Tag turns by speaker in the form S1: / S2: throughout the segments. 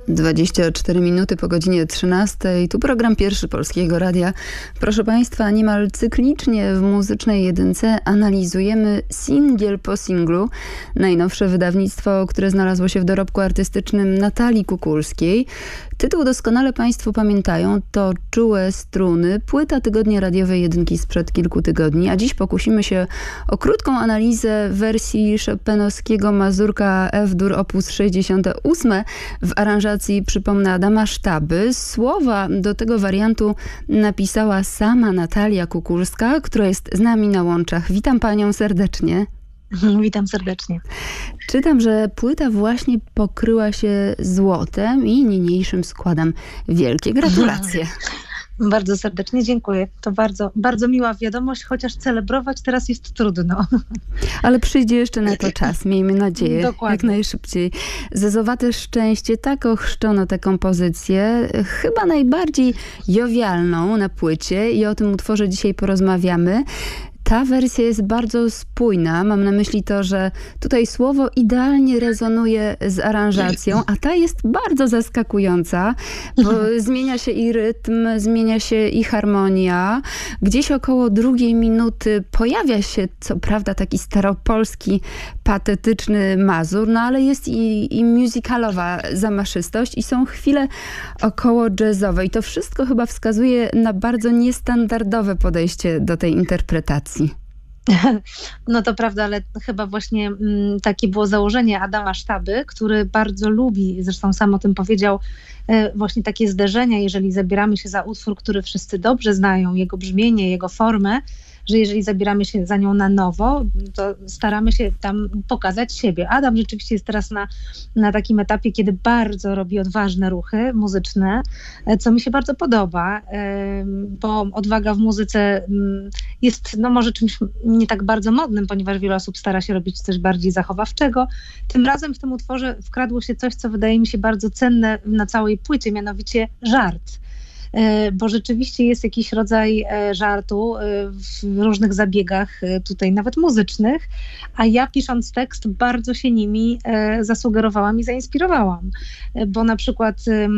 S1: 24 minuty po godzinie 13. Tu program Pierwszy Polskiego Radia. Proszę Państwa, niemal cyklicznie w Muzycznej Jedynce analizujemy singiel po singlu. Najnowsze wydawnictwo, które znalazło się w dorobku artystycznym Natalii Kukulskiej. Tytuł doskonale Państwo pamiętają, to Czułe struny, płyta tygodnia radiowej Jedynki sprzed kilku tygodni. A dziś pokusimy się o krótką analizę wersji chopinowskiego mazurka F-dur op. 68 w aranżacji, przypomnę, Adama Sztaby. Słowa do tego wariantu napisała sama Natalia Kukulska, która jest z nami na łączach. Witam Panią serdecznie.
S2: Witam serdecznie.
S1: Czytam, że płyta właśnie pokryła się złotem i niniejszym składam wielkie gratulacje.
S2: Bardzo serdecznie dziękuję. To bardzo miła wiadomość, chociaż celebrować teraz jest trudno.
S1: Ale przyjdzie jeszcze na to czas, miejmy nadzieję.
S2: Dokładnie.
S1: Jak najszybciej. Zezowate szczęście, tak ochrzczono tę kompozycję, chyba najbardziej jowialną na płycie i o tym utworze dzisiaj porozmawiamy. Ta wersja jest bardzo spójna. Mam na myśli to, że tutaj słowo idealnie rezonuje z aranżacją, a ta jest bardzo zaskakująca, bo zmienia się i rytm, zmienia się i harmonia. Gdzieś około 2 minuty pojawia się, co prawda, taki staropolski, patetyczny mazur, no ale jest i musicalowa zamaszystość i są chwile około jazzowe. I to wszystko chyba wskazuje na bardzo niestandardowe podejście do tej interpretacji.
S2: No to prawda, ale chyba właśnie takie było założenie Adama Sztaby, który bardzo lubi, zresztą sam o tym powiedział, właśnie takie zderzenia, jeżeli zabieramy się za utwór, który wszyscy dobrze znają, jego brzmienie, jego formę, że jeżeli zabieramy się za nią na nowo, to staramy się tam pokazać siebie. Adam rzeczywiście jest teraz na takim etapie, kiedy bardzo robi odważne ruchy muzyczne, co mi się bardzo podoba, bo odwaga w muzyce jest może czymś nie tak bardzo modnym, ponieważ wiele osób stara się robić coś bardziej zachowawczego. Tym razem w tym utworze wkradło się coś, co wydaje mi się bardzo cenne na całej płycie, mianowicie żart. Bo rzeczywiście jest jakiś rodzaj żartu w różnych zabiegach, tutaj nawet muzycznych, a ja pisząc tekst bardzo się nimi zasugerowałam i zainspirowałam, bo na przykład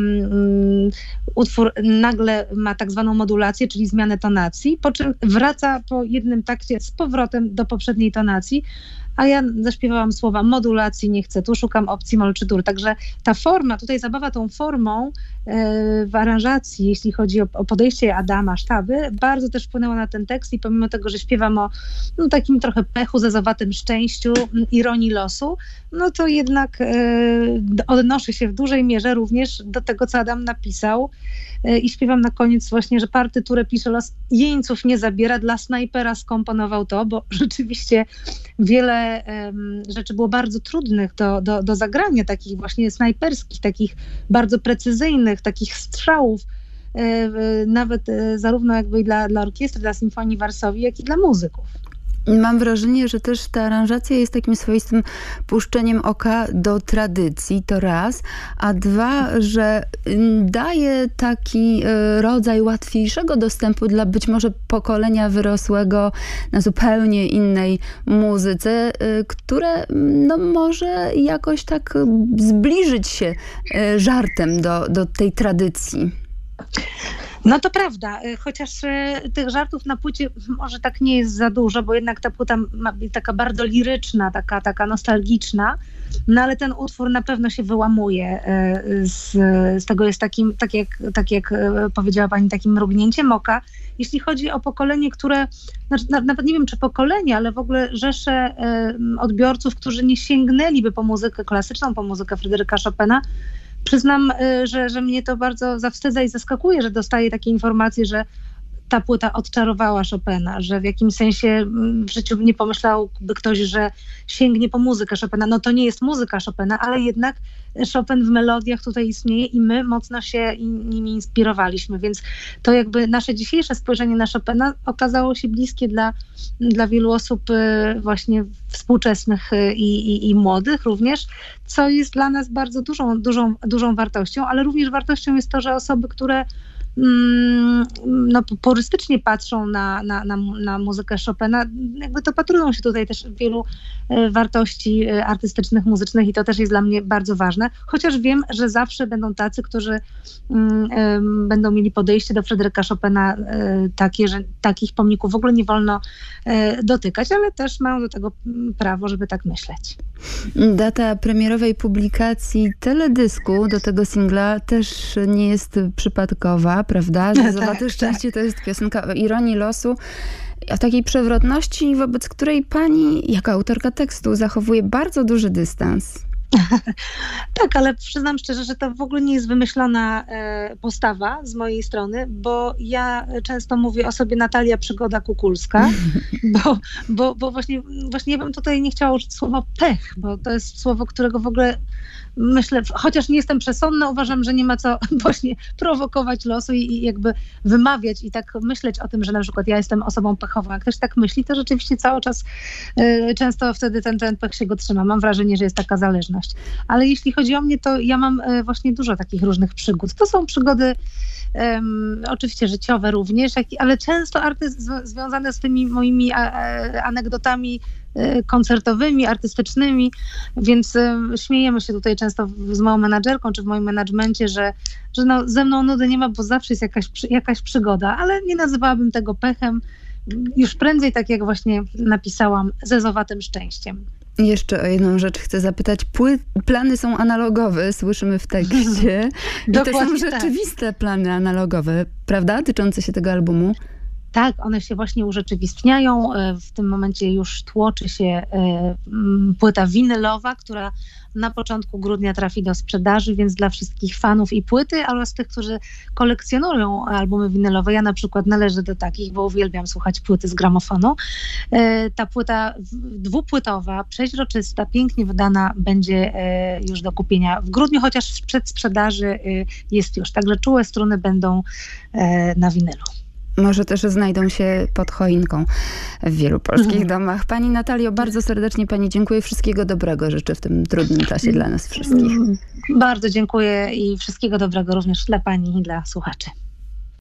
S2: utwór nagle ma tak zwaną modulację, czyli zmianę tonacji, po czym wraca po jednym takcie z powrotem do poprzedniej tonacji, a ja zaśpiewałam słowa modulacji, nie chcę, tu szukam opcji mol czy dur. Także ta forma, tutaj zabawa tą formą w aranżacji, jeśli chodzi o podejście Adama Sztaby, bardzo też wpłynęła na ten tekst i pomimo tego, że śpiewam o takim trochę pechu, zezowatym szczęściu, ironii losu, no to jednak odnoszę się w dużej mierze również do tego, co Adam napisał i śpiewam na koniec właśnie, że partyturę pisze los, jeńców nie zabiera, dla snajpera skomponował to, bo rzeczywiście wiele rzeczy było bardzo trudnych do zagrania, takich właśnie snajperskich, takich bardzo precyzyjnych, takich strzałów, nawet zarówno jakby dla orkiestry, dla Sinfonii Varsovii, jak i dla muzyków.
S1: Mam wrażenie, że też ta aranżacja jest takim swoistym puszczeniem oka do tradycji, to raz, a dwa, że daje taki rodzaj łatwiejszego dostępu dla być może pokolenia wyrosłego na zupełnie innej muzyce, które może jakoś tak zbliżyć się żartem do tej tradycji.
S2: No to prawda, chociaż tych żartów na płycie może tak nie jest za dużo, bo jednak ta płyta ma być taka bardzo liryczna, taka nostalgiczna, no ale ten utwór na pewno się wyłamuje z tego, jest takim, tak jak powiedziała pani, takim mrugnięciem oka. Jeśli chodzi o pokolenie, które, nawet nie wiem czy pokolenie, ale w ogóle rzesze odbiorców, którzy nie sięgnęliby po muzykę klasyczną, po muzykę Fryderyka Chopina, przyznam, że mnie to bardzo zawstydza i zaskakuje, że dostaję takie informacje, że ta płyta odczarowała Chopina, że w jakimś sensie w życiu nie pomyślałby ktoś, że sięgnie po muzykę Chopina. No to nie jest muzyka Chopina, ale jednak Chopin w melodiach tutaj istnieje i my mocno się nimi inspirowaliśmy, więc to jakby nasze dzisiejsze spojrzenie na Chopina okazało się bliskie dla wielu osób właśnie współczesnych i młodych również, co jest dla nas bardzo dużą wartością, ale również wartością jest to, że osoby, które purystycznie patrzą na muzykę Chopina, jakby dopatrują się tutaj też wielu wartości artystycznych, muzycznych i to też jest dla mnie bardzo ważne. Chociaż wiem, że zawsze będą tacy, którzy będą mieli podejście do Fryderyka Chopina takie, że takich pomników w ogóle nie wolno dotykać, ale też mają do tego prawo, żeby tak myśleć.
S1: Data premierowej publikacji teledysku do tego singla też nie jest przypadkowa, prawda? Zezowate szczęście to jest piosenka o ironii losu, o takiej przewrotności, wobec której pani, jako autorka tekstu, zachowuje bardzo duży dystans.
S2: Tak, ale przyznam szczerze, że to w ogóle nie jest wymyślona postawa z mojej strony, bo ja często mówię o sobie Natalia Przygoda Kukulska, bo właśnie ja bym tutaj nie chciała użyć słowa pech, bo to jest słowo, którego w ogóle myślę, chociaż nie jestem przesądna, uważam, że nie ma co właśnie prowokować losu i jakby wymawiać i tak myśleć o tym, że na przykład ja jestem osobą pechową. Jak ktoś tak myśli, to rzeczywiście cały czas często wtedy ten pech się go trzyma. Mam wrażenie, że jest taka zależność. Ale jeśli chodzi o mnie, to ja mam właśnie dużo takich różnych przygód. To są przygody oczywiście życiowe również, ale często związane z tymi moimi anegdotami koncertowymi, artystycznymi, więc śmiejemy się tutaj często z moją menadżerką, czy w moim menadżmencie, że ze mną nudy nie ma, bo zawsze jest jakaś przygoda, ale nie nazywałabym tego pechem, już prędzej tak jak właśnie napisałam, zezowatym szczęściem.
S1: Jeszcze o jedną rzecz chcę zapytać. Plany są analogowe, słyszymy w tekście. I to są rzeczywiste plany analogowe, prawda? Tyczące się tego albumu.
S2: Tak, one się właśnie urzeczywistniają. W tym momencie już tłoczy się płyta winylowa, która na początku grudnia trafi do sprzedaży, więc dla wszystkich fanów i płyty oraz tych, którzy kolekcjonują albumy winylowe. Ja na przykład należę do takich, bo uwielbiam słuchać płyty z gramofonu. Ta płyta dwupłytowa, przeźroczysta, pięknie wydana będzie już do kupienia w grudniu, chociaż w przedsprzedaży jest już. Także czułe struny będą na winylu.
S1: Może też znajdą się pod choinką w wielu polskich domach. Pani Natalio, bardzo serdecznie pani dziękuję. Wszystkiego dobrego życzę w tym trudnym czasie dla nas wszystkich.
S2: Bardzo dziękuję i wszystkiego dobrego również dla pani i dla słuchaczy.